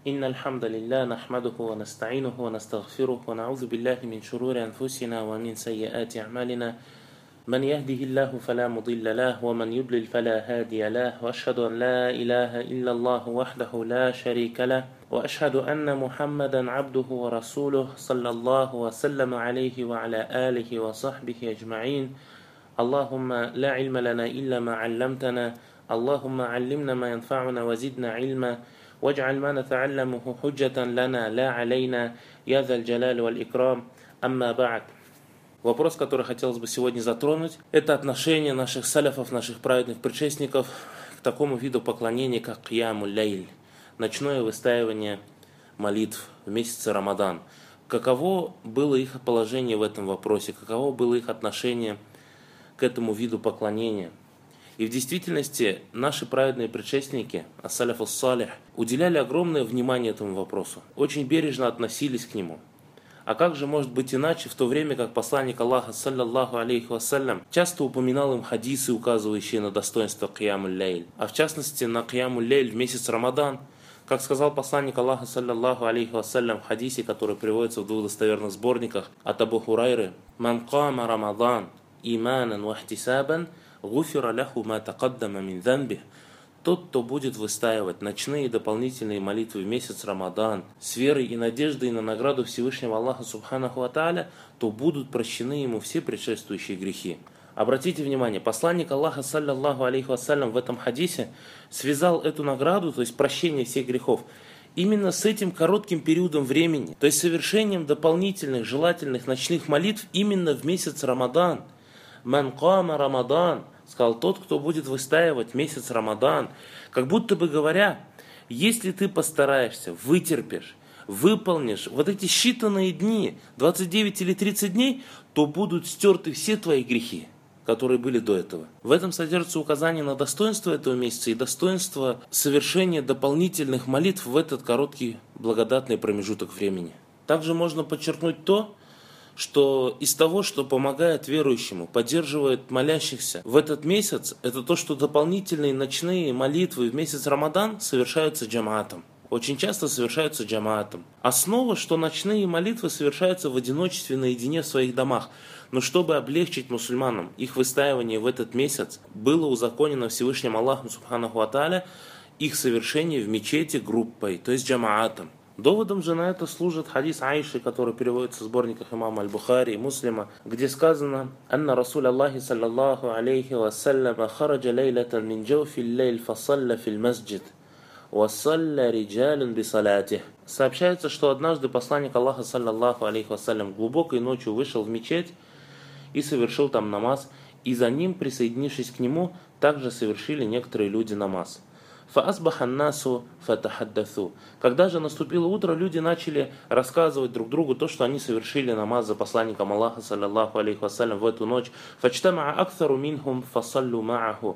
إن الحمد لله نحمده ونستعينه ونستغفره ونعوذ بالله من شرور أنفسنا ومن سيئات أعمالنا من يهده الله فلا مضل له ومن يضلل فلا هادي له وأشهد أن لا إله إلا الله وحده لا شريك له وأشهد أن محمدا عبده ورسوله صلى الله وسلم عليه وعلى آله وصحبه أجمعين. اللهم لا علم لنا إلا ما علمتنا، اللهم علمنا ما ينفعنا وزدنا علما واجعل ما نتعلمه حجة لنا لا علينا يا ذا الجلال والإكرام. أما بعد. Вопрос, который хотелось бы сегодня затронуть, это отношение наших саляфов, наших праведных предшественников к такому виду поклонения, как Киямуль Лейль, ночное выстаивание молитв в месяце Рамадан. Каково было их положение в этом вопросе, каково было их отношение к этому виду поклонения. И в действительности наши праведные предшественники, ас-саляф ас-салих, уделяли огромное внимание этому вопросу, очень бережно относились к нему. А как же может быть иначе, в то время как посланник Аллаха, саллаллаху алейхи вассалям, часто упоминал им хадисы, указывающие на достоинство Киямуль Лейль, а в частности на Киямуль Лейль в месяц Рамадан. Как сказал посланник Аллаха, саллаллаху алейхи вассалям, в хадисе, который приводится в двух достоверных сборниках от Абу Хурайры: «Ман кама Рамадан иманан ва ихтисабан, гуфира ляху ма тақаддама мин занбих». Тот, кто будет выстаивать ночные дополнительные молитвы в месяц Рамадан с верой и надеждой на награду Всевышнего Аллаха Субханаху ва Тааля, то будут прощены ему все предшествующие грехи. Обратите внимание, посланник Аллаха, саллаллаху алейхи вассалям, в этом хадисе связал эту награду, то есть прощение всех грехов, именно с этим коротким периодом времени, то есть совершением дополнительных желательных ночных молитв именно в месяц Рамадан. «Ман кама Рамадан», сказал тот, кто будет выстаивать месяц Рамадан, как будто бы говоря, если ты постараешься, вытерпишь, выполнишь вот эти считанные дни, 29 или 30 дней, то будут стерты все твои грехи, которые были до этого. В этом содержится указание на достоинство этого месяца и достоинство совершения дополнительных молитв в этот короткий благодатный промежуток времени. Также можно подчеркнуть то, что из того, что помогает верующему, поддерживает молящихся в этот месяц, это то, что дополнительные ночные молитвы в месяц Рамадан совершаются джамаатом. Очень часто совершаются джамаатом. Основа, что ночные молитвы совершаются в одиночестве, наедине в своих домах. Но чтобы облегчить мусульманам их выстаивание в этот месяц, было узаконено Всевышним Аллахом Субханаху ва Тааля их совершение в мечети группой, то есть джамаатом. Доводом же на это служит хадис Аиши, который переводится в сборниках имама Аль-Бухари и Муслима, где сказано: «Анна Расуль Аллахи саллаллаху алейхи вассалям хараджа лейлатан мин джауфи лейль фасалля фил масджид, вассалля риджалун бисалятих». Сообщается, что однажды посланник Аллаха саллаллаху алейхи вассалям глубокой ночью вышел в мечеть и совершил там намаз, и за ним, присоединившись к нему, также совершили некоторые люди намаз. فَأَصْبَحَ النَّاسُ فَتَحَدَّثُوا. Когда же наступило утро, люди начали рассказывать друг другу то, что они совершили намаз за посланником Аллаха, саллаллаху алейхи вассалям, в эту ночь. فَاجْتَمَعَ أَكْثَرُ مِنْهُمْ فَصَلُّوا مَعَهُ.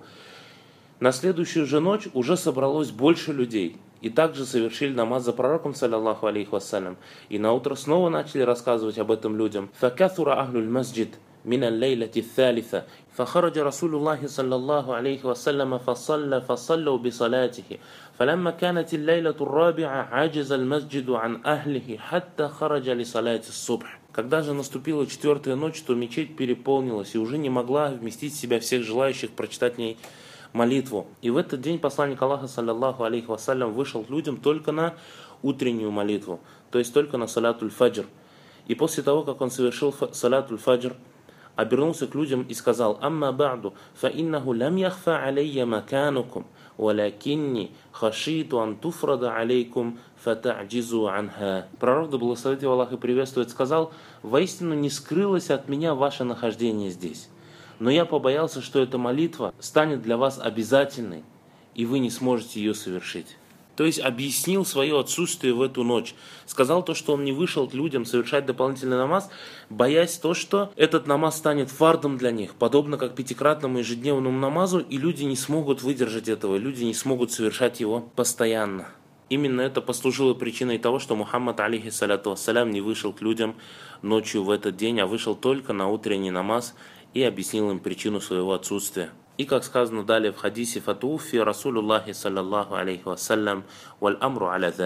На следующую же ночь уже собралось больше людей, и также совершили намаз за пророком, саллаллаху алейхи вассалям. И на утро снова начали рассказывать об этом людям. فَكَثُرَ أَهْلُ الْمَسْجِدِ من الليلة الثالثة فخرج رسول الله صلى الله عليه وسلم فصلوا بصلاته فلما كانت الليلة الرابعة عجز المسجد عن أهله حتى خرج لصلاة الصبح. Когда же наступила четвертая ночь, то мечеть переполнилась и уже не могла вместить в себя всех желающих прочитать в ней молитву. И в этот день посланник Аллаха, саллаллаху алейхи вассалям, вышел к людям только на утреннюю молитву, то есть только на салатуль фаджр. И после того, как он совершил салатуль фаджр, обернулся к людям и сказал: «Амма ба'ду, фа иннаху лам яхфа алейя маканукум, валякинни хашиту ан туфрада алейкум фата'джизу анха». Пророк, да благословит его Аллах и приветствует, сказал: «Воистину не скрылось от меня ваше нахождение здесь, но я побоялся, что эта молитва станет для вас обязательной, и вы не сможете ее совершить». То есть объяснил свое отсутствие в эту ночь. Сказал то, что он не вышел к людям совершать дополнительный намаз, боясь то, что этот намаз станет фардом для них, подобно как пятикратному ежедневному намазу, и люди не смогут выдержать этого, люди не смогут совершать его постоянно. Именно это послужило причиной того, что Мухаммад, алейхиссаляту вассалям, не вышел к людям ночью в этот день, а вышел только на утренний намаз и объяснил им причину своего отсутствия. И как сказано далее в хадисе: «Фатуфи Расулуллахи саллаллаху алейхи вассалям, валь амру аля залик».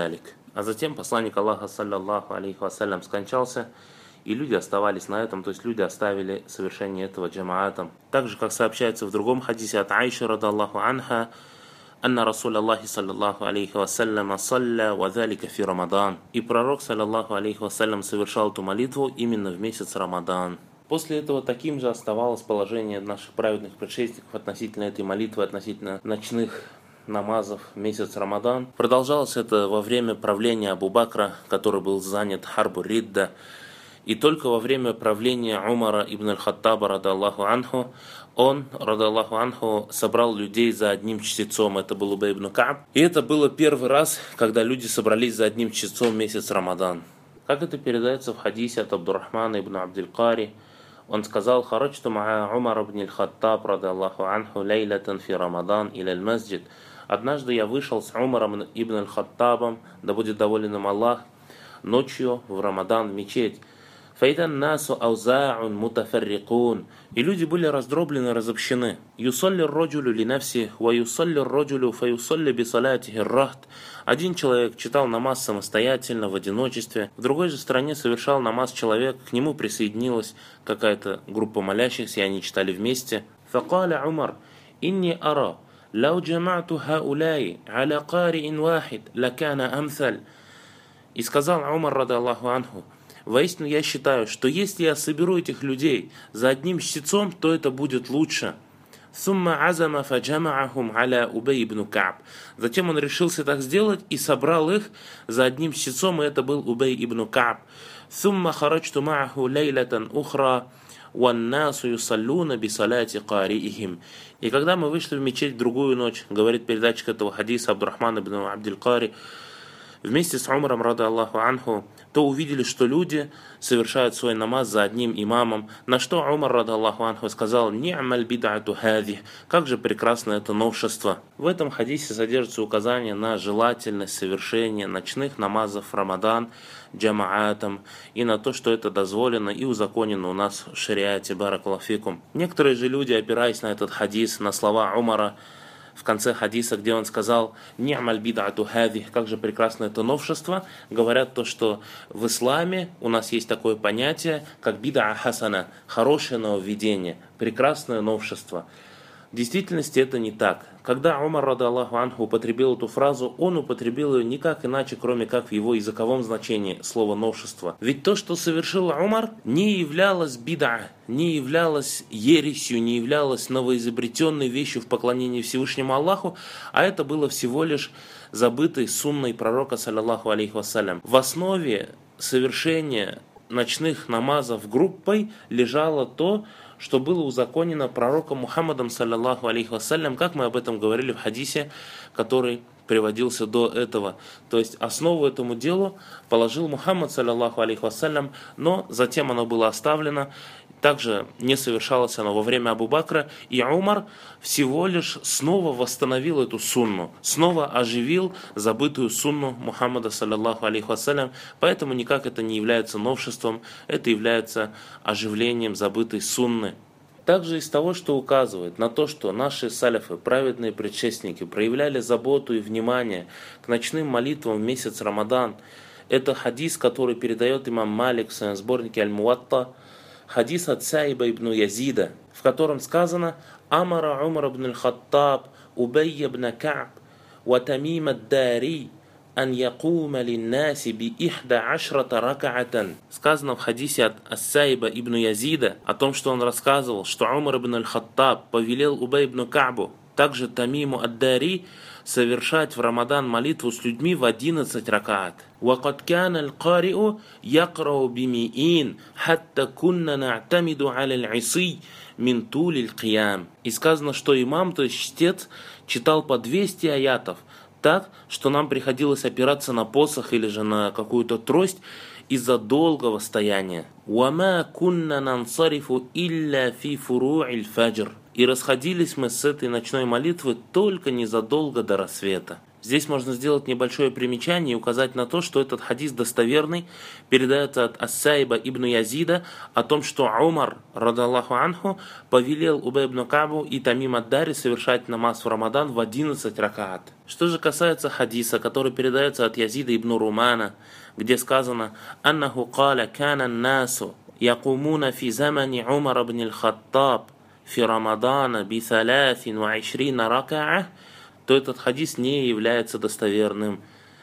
А затем посланник Аллаха, саллаллаху алейхи вассалям, скончался, и люди оставались на этом, то есть люди оставили совершение этого джамаатом. Так же, как сообщается в другом хадисе от Аиши, радаллаху анха, «Анна Расуль Аллахи, саллаллаху алейхи вассалям, салля ва залика фи Рамадан». И пророк, саллаллаху алейхи вассалям, совершал эту молитву именно в месяц Рамадан. После этого таким же оставалось положение наших праведных предшественников относительно этой молитвы, относительно ночных намазов в месяц Рамадан. Продолжалось это во время правления Абу Бакра, который был занят Харбу Ридда. И только во время правления Умара ибн аль-Хаттаба, радаллаху анху, он, радаллаху анху, собрал людей за одним чтецом. Это был Убей ибн Кааб. И это было первый раз, когда люди собрались за одним чтецом в месяц Рамадан. Как это передается в хадисе от Абдуррахмана ибн Абдиль-Кари, он сказал: «Хараджту ма'a Умар ибн аль-Хаттаб, радаллаху анху, лейлатан фи Рамадан иля аль-масджид». Однажды я вышел с Умаром ибн аль-Хаттабом, да будет доволен им Аллах, ночью в Рамадан в мечеть. «Файдан насу ауза'ун мутафаррикун». И люди были раздроблены, разобщены. «Юсалли роджулю ли нафси, ва юсалли роджулю фа юсалли би салатихи рахт». Один человек читал намаз самостоятельно, в одиночестве. В другой же стороне совершал намаз человек, к нему присоединилась какая-то группа молящихся, и они читали вместе. «Факаля Умар, инни ара, лау джама'ту хауляи, аля кари'ин вахид, лакана амсаль». И сказал Умар, радаллаху анху: «Воистину я считаю, что если я соберу этих людей за одним чтецом, то это будет лучше». «Сумма азама фаджамаахум аля Убей ибн Кааб». Затем он решился так сделать и собрал их за одним чтецом, и это был Убей ибн Кааб. «Сумма хараджту мааху лейлатан ухра, ваннасу юсаллуна бисаляти кариихим». И когда мы вышли в мечеть в другую ночь, говорит передатчик этого хадиса Абдуррахман ибн Абдиль-Кари, вместе с Умаром, радаллаху анху, то увидели, что люди совершают свой намаз за одним имамом, на что Умар, радаллаху анху, сказал: «Ни'маль бид'ату хади», как же прекрасно это новшество. В этом хадисе содержится указание на желательность совершения ночных намазов в Рамадан джамаатом и на то, что это дозволено и узаконено у нас в шариате, баракаллаху фикум. Некоторые же люди, опираясь на этот хадис, на слова Умара в конце хадиса, где он сказал «Ни'маль бид'ату хади», как же прекрасно это новшество, говорят то, что в исламе у нас есть такое понятие, как бид'а хасана, хорошее нововведение, прекрасное новшество. В действительности это не так. Когда Умар, радаллаху анху, употребил эту фразу, он употребил ее никак иначе, кроме как в его языковом значении слова новшество. Ведь то, что совершил Умар, не являлось бид'а, не являлось ересью, не являлось новоизобретенной вещью в поклонении Всевышнему Аллаху, а это было всего лишь забытой сунной пророка, саллаллаху алейхи вассалям. В основе совершения ночных намазов группой лежало то, что было узаконено пророком Мухаммадом, саллаллаху алейхи вассалям, как мы об этом говорили в хадисе, который приводился до этого. То есть основу этому делу положил Мухаммад, саллаллаху алейхи вассалям, но затем оно было оставлено. Также не совершалось оно во время Абу Бакра, и Умар всего лишь снова восстановил эту сунну, снова оживил забытую сунну Мухаммада, саллаллаху алейхи вассалям, поэтому никак это не является новшеством, это является оживлением забытой сунны. Также из того, что указывает на то, что наши салифы, праведные предшественники, проявляли заботу и внимание к ночным молитвам в месяц Рамадан, это хадис, который передает имам Малик в своем сборнике Аль-Муатта, хадис от Саиба ибн Язида, в котором сказано: «Амара Умар ибн аль-Хаттаб, Убей ибн Кааб, ва Тамим ад-Дари, ан якума линнаси би ихда ашрата ракаатан». Сказано в хадисе от Ас-Саиба ибн Язида о том, что он рассказывал, что Умар ибн аль-Хаттаб повелел Убей ибн Каабу, также Тамиму ад-Дари, совершать в Рамадан молитву с людьми в 11 ракаат. وَقَدْ كَانَ الْقَارِئُ يَقْرَأُ بِمِئِينَ حَتَّى كُنَّا نَعْتَمِدُ عَلَى الْعِصِيِّ مِنْ طُولِ الْقِيَامِ. И сказано, что имам, то есть чтец, читал по 200 аятов, так, что нам приходилось опираться на посох или же на какую-то трость из-за долгого стояния. وَمَا كُنَّا نَنْصَرِفُ إِلَّا فِي فُرُوعِ الْفَجْرِ. И расходились мы с этой ночной молитвы только незадолго до рассвета. Здесь можно сделать небольшое примечание и указать на то, что этот хадис достоверный, передается от Ас-Сайба ибн Язида о том, что Умар, радаллаху анху, повелел Убай ибн Кабу и Тамим ад-Дари совершать намаз в Рамадан в 11 ракаат. Что же касается хадиса, который передается от Язида ибн Румана, где сказано «Аннаху каля кана насу якумуна фи замани Умар ибн аль-Хаттаб фи Рамадана би 23 ракаа», то этот хадис не является достоверным.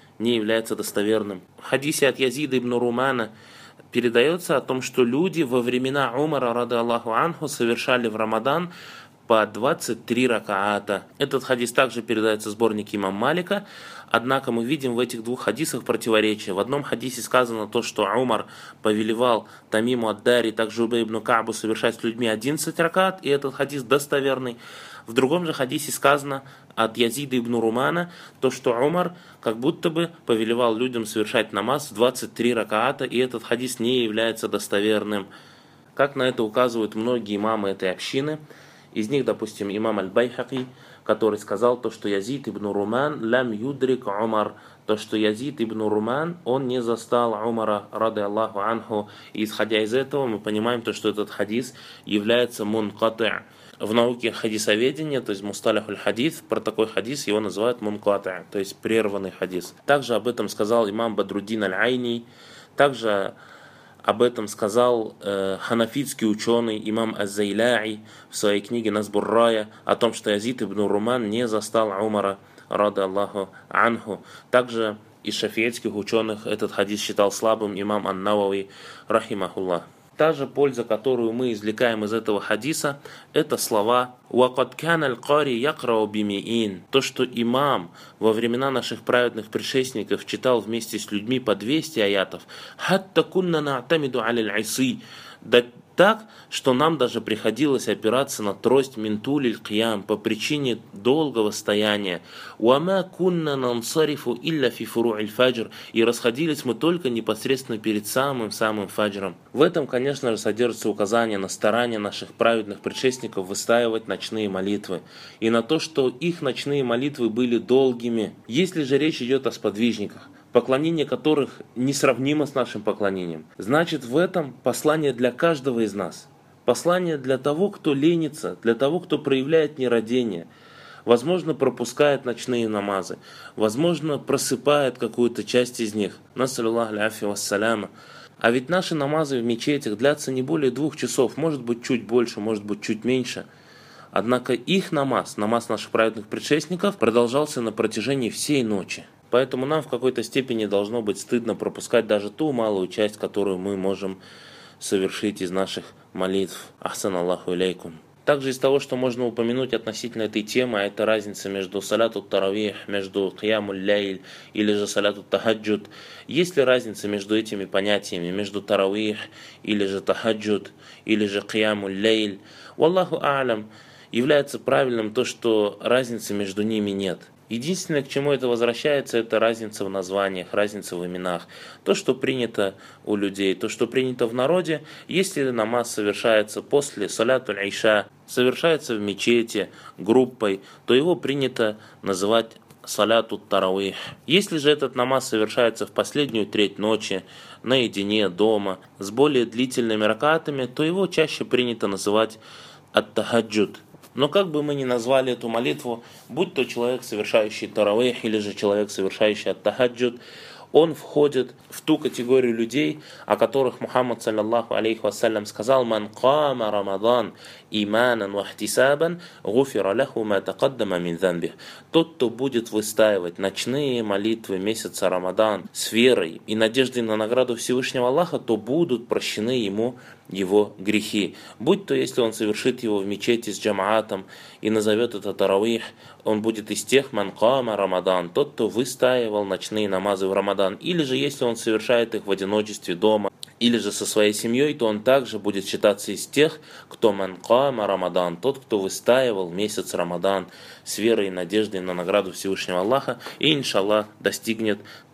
В хадисе от Язида ибн Румана передается о том, что люди во времена Умара, рады Аллаху анху, совершали в Рамадан по 23 ракаата. Этот хадис также передается в сборнике имам Малика, однако мы видим в этих двух хадисах противоречие. В одном хадисе сказано то, что Умар повелевал Тамиму ад-Дари, также Убай ибн Каабу совершать с людьми 11 ракаат, и этот хадис достоверный. В другом же хадисе сказано от Язида ибн Румана, то, что Умар как будто бы повелевал людям совершать намаз в 23 ракаата, и этот хадис не является достоверным. Как на это указывают многие имамы этой общины. Из них, допустим, имам аль-Байхаки, который сказал то, что Язид ибн Руман лям юдрик Умар, то, что Язид ибн Руман, он не застал Умара, рады Аллаху анху. И исходя из этого мы понимаем то, что этот хадис является мункати'. В науке хадисоведения, то есть мусталихуль хадис, про такой хадис его называют мункати', то есть прерванный хадис. Также об этом сказал имам Бадруддин аль-Айни, также об этом сказал ханафитский ученый имам Аз-Зайляи в своей книге Назбур-Рая о том, что Язид ибн Руман не застал Умара, рады Аллаху анху. Также из шафиитских ученых этот хадис считал слабым имам Ан-Навави, рахимахуллах. Та же польза, которую мы извлекаем из этого хадиса, это слова «Вакад кан аль-Кари якрау бимиин». То, что имам во времена наших праведных предшественников читал вместе с людьми по 200 аятов, «Хатта кунна на'тамиду аль-айси». Да так, что нам даже приходилось опираться на трость минтуль кьям по причине долгого стояния. «Уама кунна нансарифу илля фи фуру'иль фаджр». И расходились мы только непосредственно перед самым фаджром. В этом, конечно же, содержится указание на старания наших праведных предшественников выстаивать ночные молитвы. И на то, что их ночные молитвы были долгими. Если же речь идет о сподвижниках, поклонение которых несравнимо с нашим поклонением, значит, в этом послание для каждого из нас. Послание для того, кто ленится, для того, кто проявляет нерадение, возможно, пропускает ночные намазы, возможно, просыпает какую-то часть из них. Нассалюллаху аляфи вассаляма. А ведь наши намазы в мечетях длятся не более 2 часов, может быть, чуть больше, может быть, чуть меньше. Однако их намаз наших праведных предшественников, продолжался на протяжении всей ночи. Поэтому нам в какой-то степени должно быть стыдно пропускать даже ту малую часть, которую мы можем совершить из наших молитв. Ахсан Аллаху илейкум. Также из того, что можно упомянуть относительно этой темы, это разница между саляту таравих, между киямуль лейль или же саляту тахаджуд. Есть ли разница между этими понятиями, между таравих или же тахаджуд, или же киямуль лейль? Валлаху а'лям, является правильным то, что разницы между ними нет. Единственное, к чему это возвращается, это разница в названиях, разница в именах. То, что принято у людей, то, что принято в народе, если намаз совершается после салятуль иша, совершается в мечети группой, то его принято называть саляту таравих. Если же этот намаз совершается в последнюю треть ночи, наедине, дома, с более длительными ракатами, то его чаще принято называть ат-тахаджуд. Но как бы мы ни назвали эту молитву, будь то человек, совершающий таравих, или же человек, совершающий ат-тахаджуд, он входит в ту категорию людей, о которых Мухаммад саллаллаху алейхи вассалям сказал: «Ман кама Рамадан иманан ва ихтисабан, гуфира лаху ма тақаддама мин занбих». Тот, кто будет выстаивать ночные молитвы месяца Рамадан с верой и надеждой на награду Всевышнего Аллаха, то будут прощены ему его грехи. Будь то, если он совершит его в мечети с джамаатом и назовет это таравих, он будет из тех ман кама Рамадан, тот, кто выстаивал ночные намазы в Рамадан, или же если он совершает их в одиночестве дома, или же со своей семьей, то он также будет считаться из тех, кто ман кама Рамадан, тот, кто выстаивал месяц Рамадан с верой и надеждой на награду Всевышнего Аллаха, и иншаллах достигнет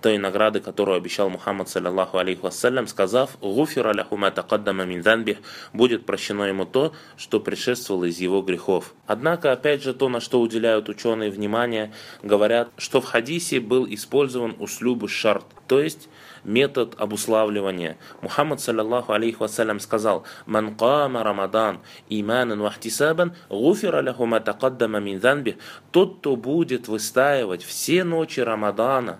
той награды, которую обещал Мухаммад, саллаллаху алейхи вассалям, сказав: «Гуфира ляху ма тақаддама мин занбих», будет прощено ему то, что предшествовало из его грехов. Однако, опять же, то, на что уделяют ученые внимание, говорят, что в хадисе был использован услюбу шарт, то есть метод обуславливания. Мухаммад, саллаллаху алейхи вассалям, сказал: «Ман кама Рамадан иманан вахтисабан, гуфира ляху ма тақаддама мин занбих». Тот, кто будет выстаивать все ночи Рамадана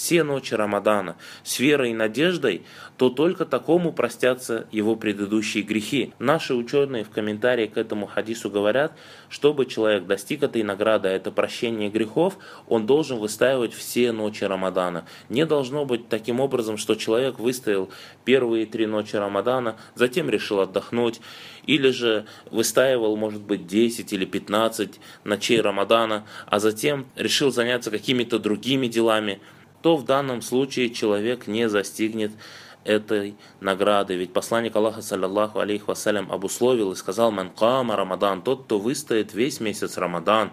с верой и надеждой, то только такому простятся его предыдущие грехи. Наши ученые в комментарии к этому хадису говорят, чтобы человек достиг этой награды, а это прощение грехов, он должен выстаивать все ночи Рамадана. Не должно быть таким образом, что человек выстоял первые 3 ночи Рамадана, затем решил отдохнуть, или же выстаивал, может быть, 10 или 15 ночей Рамадана, а затем решил заняться какими-то другими делами, то в данном случае человек не застигнет этой награды. Ведь посланник Аллаха, саллаллаху алейхи вассалям, обусловил и сказал: «Ман кама Рамадан», тот, кто выстоит весь месяц Рамадан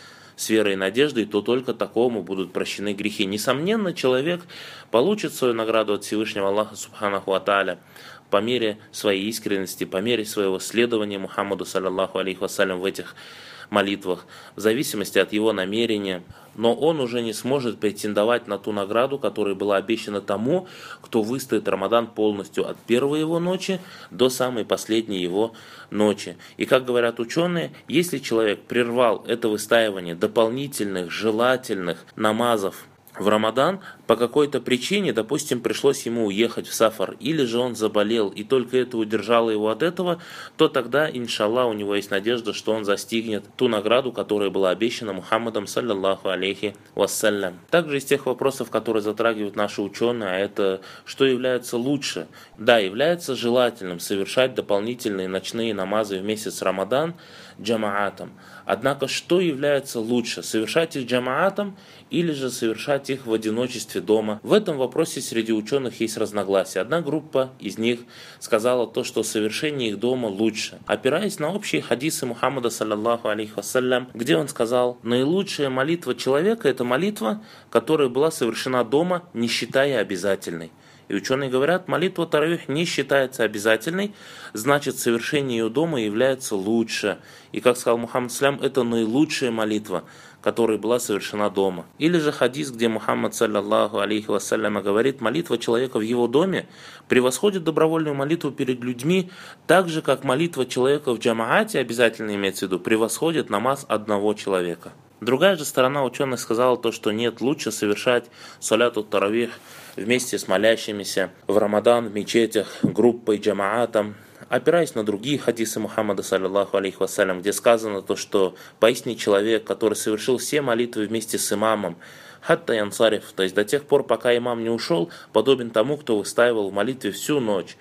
с верой и надеждой, то только такому будут прощены грехи. Несомненно, человек получит свою награду от Всевышнего Аллаха, субханаху ва тааля, по мере своей искренности, по мере своего следования Мухаммаду, саллаллаху алейхи вассалям, в этих молитвах, в зависимости от его намерения. Но он уже не сможет претендовать на ту награду, которая была обещана тому, кто выстоит Рамадан полностью от первой его ночи до самой последней его ночи. И как говорят ученые, если человек прервал это выстаивание дополнительных желательных намазов в Рамадан по какой-то причине, допустим, пришлось ему уехать в сафар, или же он заболел, и только это удержало его от этого, то тогда, иншаллах, у него есть надежда, что он застигнет ту награду, которая была обещана Мухаммадом, саллаллаху алейхи вассалям. Также из тех вопросов, которые затрагивают наши ученые, а это что является лучше? Да, является желательным совершать дополнительные ночные намазы в месяц Рамадан джамаатом. Однако, что является лучше? Совершать их джамаатом или же совершать их в одиночестве дома? В этом вопросе среди ученых есть разногласия. Одна группа из них сказала то, что совершение их дома лучше, опираясь на общие хадисы Мухаммада, саллаллаху алейхи вассалям, где он сказал: наилучшая молитва человека — это молитва, которая была совершена дома, не считая обязательной. И ученые говорят, молитва таравих не считается обязательной, значит, совершение ее дома является лучше. И, как сказал Мухаммад салям, это наилучшая молитва, которая была совершена дома. Или же хадис, где Мухаммад, саллаллаху алейхи вассалям, говорит: молитва человека в его доме превосходит добровольную молитву перед людьми, так же, как молитва человека в джамаате, обязательно имеется в виду, превосходит намаз одного человека. Другая же сторона ученых сказала то, что нет, лучше совершать саляту таравих вместе с молящимися в Рамадан в мечетях, группой, джамаатом, опираясь на другие хадисы Мухаммада, саллаллаху алейхи вассалям, где сказано то, что поистине человек, который совершил все молитвы вместе с имамом, хатта янсариф, то есть до тех пор, пока имам не ушел, подобен тому, кто выстаивал в молитве всю ночь,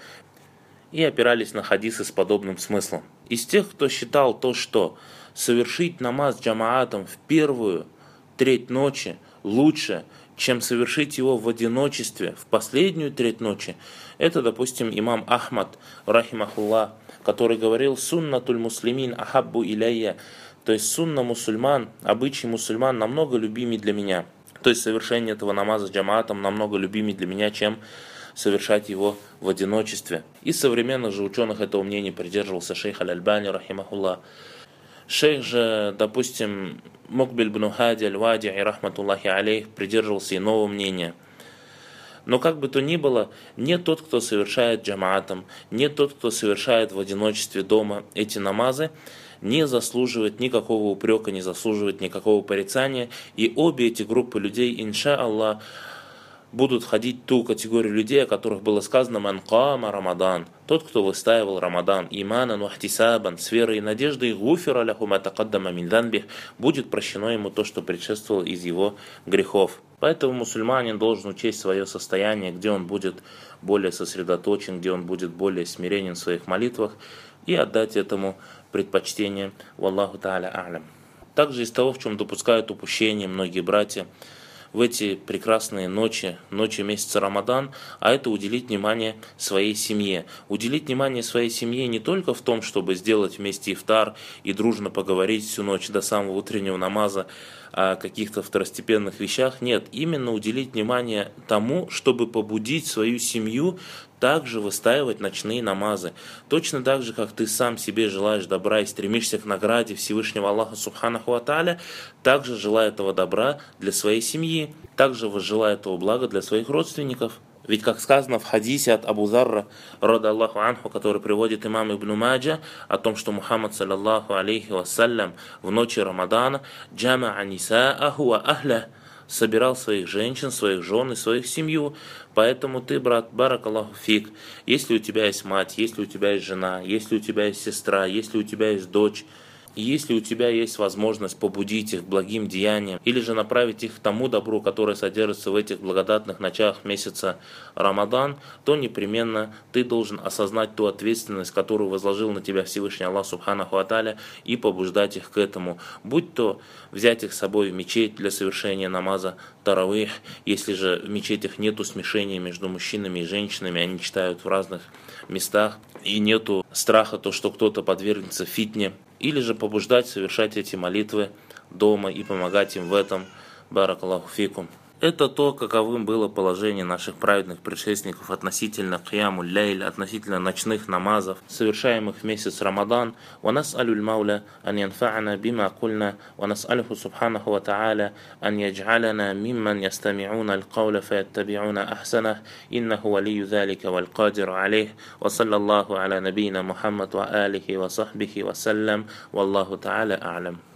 и опирались на хадисы с подобным смыслом. Из тех, кто считал то, что совершить намаз джамаатом в первую треть ночи лучше, чем совершить его в одиночестве в последнюю треть ночи, это, допустим, имам Ахмад, рахимахуллах, который говорил: «Суннатуль муслимин ахаббу иляйя», то есть сунна мусульман, обычай мусульман намного любимее для меня. То есть совершение этого намаза джамаатом намного любимее для меня, чем совершать его в одиночестве. Из современных же ученых этого мнения придерживался шейх аль-Альбани, рахимахуллах. Шейх же, допустим, Мукбиль бн Хади аль-Вади'и, рахматуллахи алейх, придерживался иного мнения. Но как бы то ни было, не тот, кто совершает джамаатом, не тот, кто совершает в одиночестве дома эти намазы, не заслуживает никакого упрека, не заслуживает никакого порицания. И обе эти группы людей, инша'Аллах, будут входить в ту категорию людей, о которых было сказано: «Ман кама Рамадан», тот, кто выстаивал Рамадан, иманан вахтисабан, с верой и надеждой, гуфира ляху ма тақаддама мин занбих, будет прощено ему то, что предшествовало из его грехов. Поэтому мусульманин должен учесть свое состояние, где он будет более сосредоточен, где он будет более смиренен в своих молитвах, и отдать этому предпочтение. Валлаху та'аля а'лям. Также из того, в чем допускают упущение многие братья в эти прекрасные ночи месяца Рамадан, а это уделить внимание своей семье. Уделить внимание своей семье не только в том, чтобы сделать вместе ифтар и дружно поговорить всю ночь до самого утреннего намаза, о каких-то второстепенных вещах. Нет, именно уделить внимание тому, чтобы побудить свою семью также выстаивать ночные намазы. Точно так же, как ты сам себе желаешь добра и стремишься к награде Всевышнего Аллаха Субханаху ва Тааля, также желай этого добра для своей семьи, также возжелай этого блага для своих родственников. Ведь, как сказано в хадисе от Абу Зарра, рада Аллаху анху, который приводит имам Ибн Маджа, о том, что Мухаммад, саллаллаху алейхи вассалям, в ночи Рамадана джамаа нисааху ва ахля, собирал своих женщин, своих жен и своих семью. Поэтому ты, брат, баракаллаху фик, если у тебя есть мать, если у тебя есть жена, если у тебя есть сестра, если у тебя есть дочь, и если у тебя есть возможность побудить их к благим деяниям, или же направить их к тому добру, которое содержится в этих благодатных ночах месяца Рамадан, то непременно ты должен осознать ту ответственность, которую возложил на тебя Всевышний Аллах Субханаху ва Тааля, и побуждать их к этому. Будь то взять их с собой в мечеть для совершения намаза таравих, если же в мечетях нету смешения между мужчинами и женщинами, они читают в разных местах, и нету страха, то, что кто-то подвергнется фитне, или же побуждать совершать эти молитвы дома и помогать им в этом. Баракаллаху фикум. Это то, каковым было положение наших праведных предшественников относительно кияму лейль, относительно ночных намазов, совершаемых в месяц Рамадан. Ва нас'алю мауля ан янфа'ана бима кульна, ва нас'алюху субханаху ва та'аля ан ядж'аляна мимман ястами'уна аль-кауля фаяттаби'уна ахсанах, иннаху валию залика валь кадиру алейх. Ва саллаллаху аля набийна Мухаммад ва алихи ва сахбихи ва саллям. Валлаху та'аля а'лям.